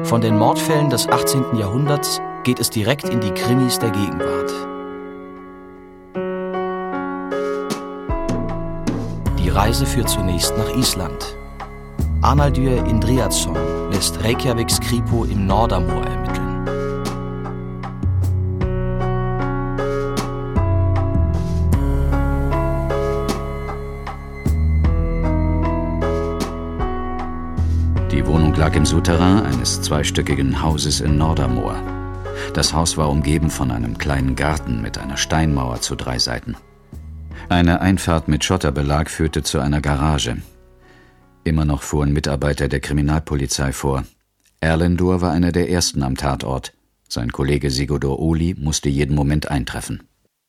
Von den Mordfällen des 18. Jahrhunderts geht es direkt in die Krimis der Gegenwart. Die Reise führt zunächst nach Island. Arnaldur Indriðason lässt Reykjaviks Kripo im Norðurmoor ermitteln. Die Wohnung lag im Souterrain eines zweistöckigen Hauses in Norðurmoor. Das Haus war umgeben von einem kleinen Garten mit einer Steinmauer zu 3 Seiten. Eine Einfahrt mit Schotterbelag führte zu einer Garage. Immer noch fuhren Mitarbeiter der Kriminalpolizei vor. Erlendur war einer der ersten am Tatort. Sein Kollege Sigurdur Óli musste jeden Moment eintreffen.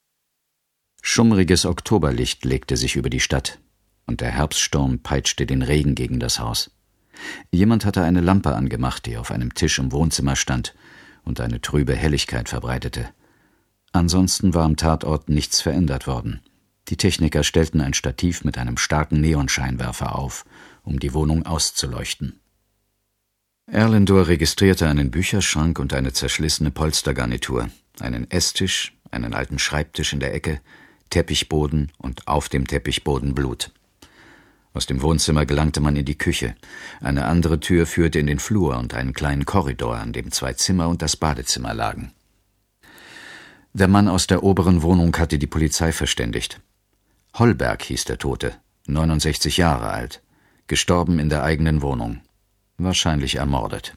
Schummriges Oktoberlicht legte sich über die Stadt, und der Herbststurm peitschte den Regen gegen das Haus. Jemand hatte eine Lampe angemacht, die auf einem Tisch im Wohnzimmer stand und eine trübe Helligkeit verbreitete. Ansonsten war am Tatort nichts verändert worden. Die Techniker stellten ein Stativ mit einem starken Neonscheinwerfer auf, um die Wohnung auszuleuchten. Erlendur registrierte einen Bücherschrank und eine zerschlissene Polstergarnitur, einen Esstisch, einen alten Schreibtisch in der Ecke, Teppichboden und auf dem Teppichboden Blut. Aus dem Wohnzimmer gelangte man in die Küche. Eine andere Tür führte in den Flur und einen kleinen Korridor, an dem 2 Zimmer und das Badezimmer lagen. Der Mann aus der oberen Wohnung hatte die Polizei verständigt. Holberg hieß der Tote, 69 Jahre alt, gestorben in der eigenen Wohnung, wahrscheinlich ermordet.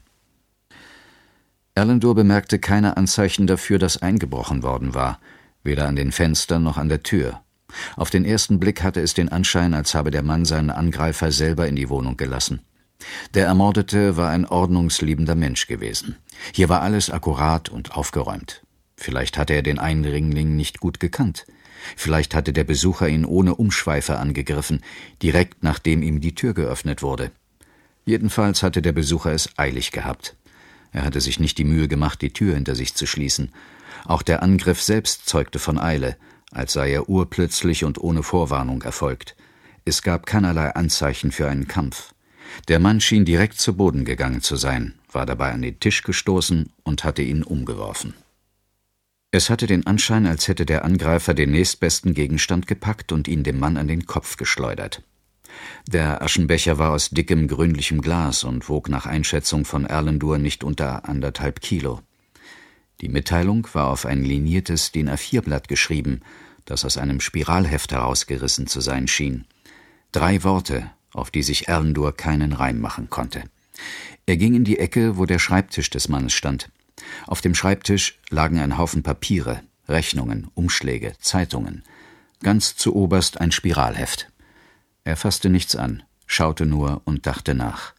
Erlendur bemerkte keine Anzeichen dafür, dass eingebrochen worden war, weder an den Fenstern noch an der Tür. Auf den ersten Blick hatte es den Anschein, als habe der Mann seinen Angreifer selber in die Wohnung gelassen. Der Ermordete war ein ordnungsliebender Mensch gewesen. Hier war alles akkurat und aufgeräumt. Vielleicht hatte er den Eindringling nicht gut gekannt. Vielleicht hatte der Besucher ihn ohne Umschweife angegriffen, direkt nachdem ihm die Tür geöffnet wurde. Jedenfalls hatte der Besucher es eilig gehabt. Er hatte sich nicht die Mühe gemacht, die Tür hinter sich zu schließen. Auch der Angriff selbst zeugte von Eile, als sei er urplötzlich und ohne Vorwarnung erfolgt. Es gab keinerlei Anzeichen für einen Kampf. Der Mann schien direkt zu Boden gegangen zu sein, war dabei an den Tisch gestoßen und hatte ihn umgeworfen. Es hatte den Anschein, als hätte der Angreifer den nächstbesten Gegenstand gepackt und ihn dem Mann an den Kopf geschleudert. Der Aschenbecher war aus dickem, grünlichem Glas und wog nach Einschätzung von Erlendur nicht unter 1,5 Kilo. Die Mitteilung war auf ein liniertes DIN-A4-Blatt geschrieben, das aus einem Spiralheft herausgerissen zu sein schien. 3 Worte, auf die sich Erlendur keinen Reim machen konnte. Er ging in die Ecke, wo der Schreibtisch des Mannes stand. Auf dem Schreibtisch lagen ein Haufen Papiere, Rechnungen, Umschläge, Zeitungen. Ganz zuoberst ein Spiralheft. Er fasste nichts an, schaute nur und dachte nach.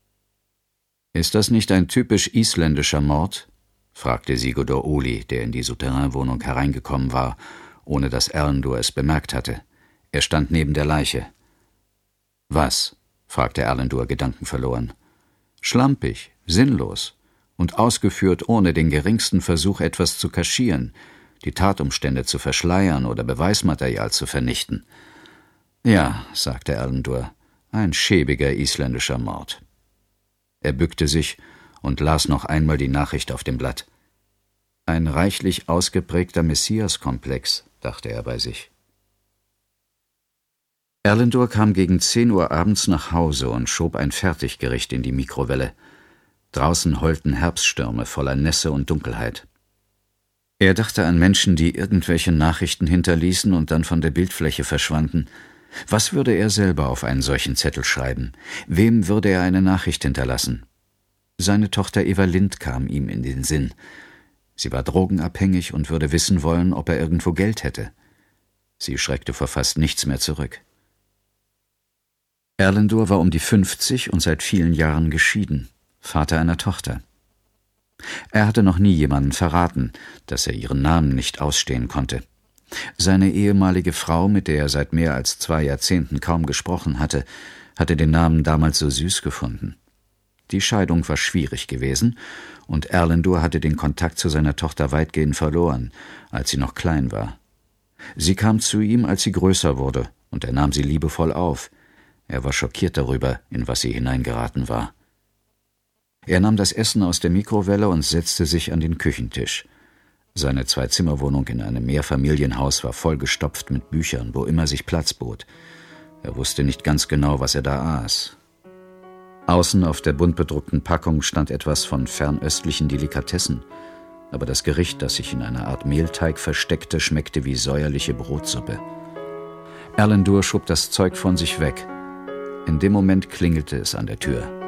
»Ist das nicht ein typisch isländischer Mord?« fragte Sigurdur Óli, der in die Souterrainwohnung hereingekommen war, ohne dass Erlendur es bemerkt hatte. Er stand neben der Leiche. »Was?« fragte Erlendur gedankenverloren. »Schlampig, sinnlos und ausgeführt ohne den geringsten Versuch, etwas zu kaschieren, die Tatumstände zu verschleiern oder Beweismaterial zu vernichten.« »Ja«, sagte Erlendur, »ein schäbiger isländischer Mord.« Er bückte sich und las noch einmal die Nachricht auf dem Blatt. »Ein reichlich ausgeprägter Messias-Komplex«, dachte er bei sich. Erlendur kam gegen 10 Uhr abends nach Hause und schob ein Fertiggericht in die Mikrowelle. Draußen heulten Herbststürme voller Nässe und Dunkelheit. Er dachte an Menschen, die irgendwelche Nachrichten hinterließen und dann von der Bildfläche verschwanden. Was würde er selber auf einen solchen Zettel schreiben? Wem würde er eine Nachricht hinterlassen? Seine Tochter Eva Lind kam ihm in den Sinn. Sie war drogenabhängig und würde wissen wollen, ob er irgendwo Geld hätte. Sie schreckte vor fast nichts mehr zurück. Erlendur war um die 50 und seit vielen Jahren geschieden, Vater einer Tochter. Er hatte noch nie jemanden verraten, dass er ihren Namen nicht ausstehen konnte. Seine ehemalige Frau, mit der er seit mehr als 2 Jahrzehnten kaum gesprochen hatte, hatte den Namen damals so süß gefunden. Die Scheidung war schwierig gewesen, und Erlendur hatte den Kontakt zu seiner Tochter weitgehend verloren, als sie noch klein war. Sie kam zu ihm, als sie größer wurde, und er nahm sie liebevoll auf. Er war schockiert darüber, in was sie hineingeraten war. Er nahm das Essen aus der Mikrowelle und setzte sich an den Küchentisch. Seine 2-Zimmer-Wohnung in einem Mehrfamilienhaus war vollgestopft mit Büchern, wo immer sich Platz bot. Er wusste nicht ganz genau, was er da aß. Außen auf der bunt bedruckten Packung stand etwas von fernöstlichen Delikatessen, aber das Gericht, das sich in einer Art Mehlteig versteckte, schmeckte wie säuerliche Brotsuppe. Alan Durr schob das Zeug von sich weg. In dem Moment klingelte es an der Tür.